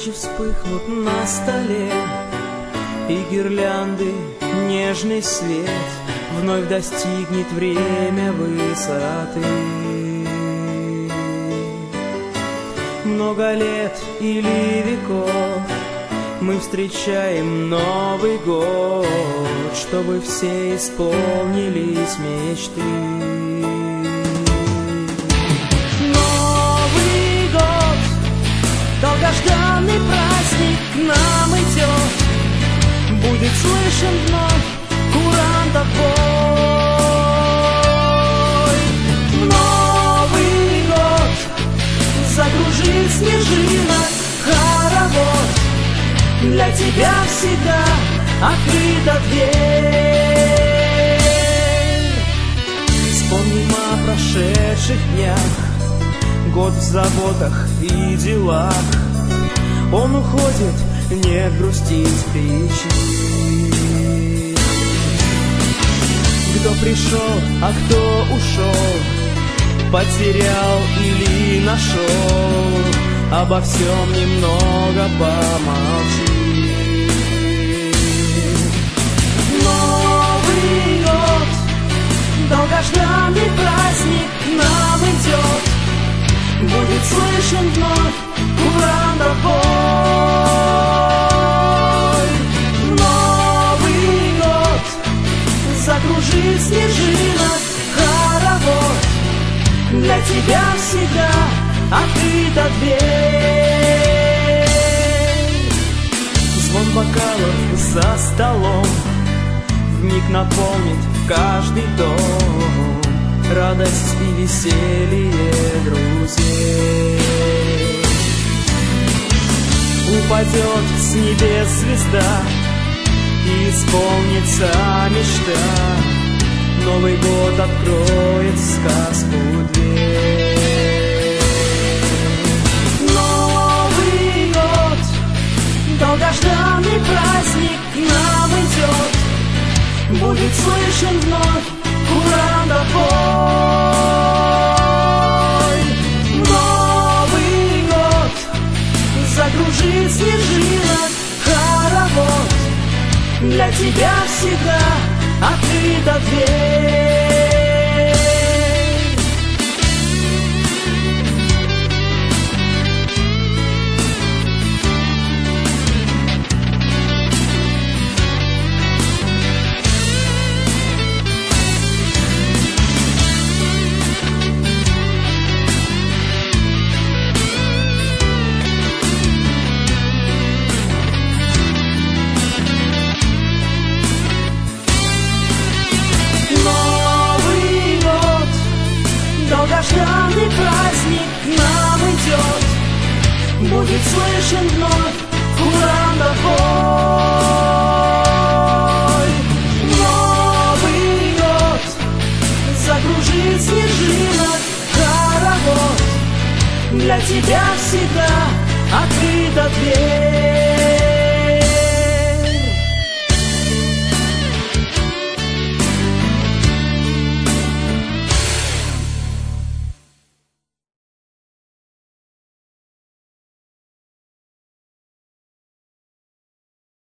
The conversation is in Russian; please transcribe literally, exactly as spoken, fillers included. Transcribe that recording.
свечи вспыхнут на столе, и гирлянды нежный свет вновь достигнет время высоты. Много лет или веков мы встречаем Новый год, чтобы все исполнились мечты. Новый год, долгожданный праздник к нам идет, будет слышен вновь курантов бой. Новый год закружит снежинок хоровод, для тебя всегда открыта дверь. Вспомним о прошедших днях, год в заботах и делах. Он уходит, не грустить причин. Кто пришел, а кто ушел, потерял или нашел, обо всем немного помолчи. Новый год, долгожданный праздник к нам идет, будет слышен вновь курантов бой. Новый год закружит снежинок хоровод, для тебя всегда открыта дверь. Звон бокалов за столом вмиг наполнит каждый дом, радость и веселье друзей. Упадет с небес звезда и исполнится мечта, Новый год откроет в сказку дверь. Новый год, долгожданный праздник к нам идет, будет слышен вновь курантов бой. Новый год закружит снежинок хоровод, для тебя всегда открыта дверь. Долгожданный праздник к нам идет, будет слышен вновь курантов бой. Новый год закружит снежинок хоровод, для тебя всегда открыта дверь.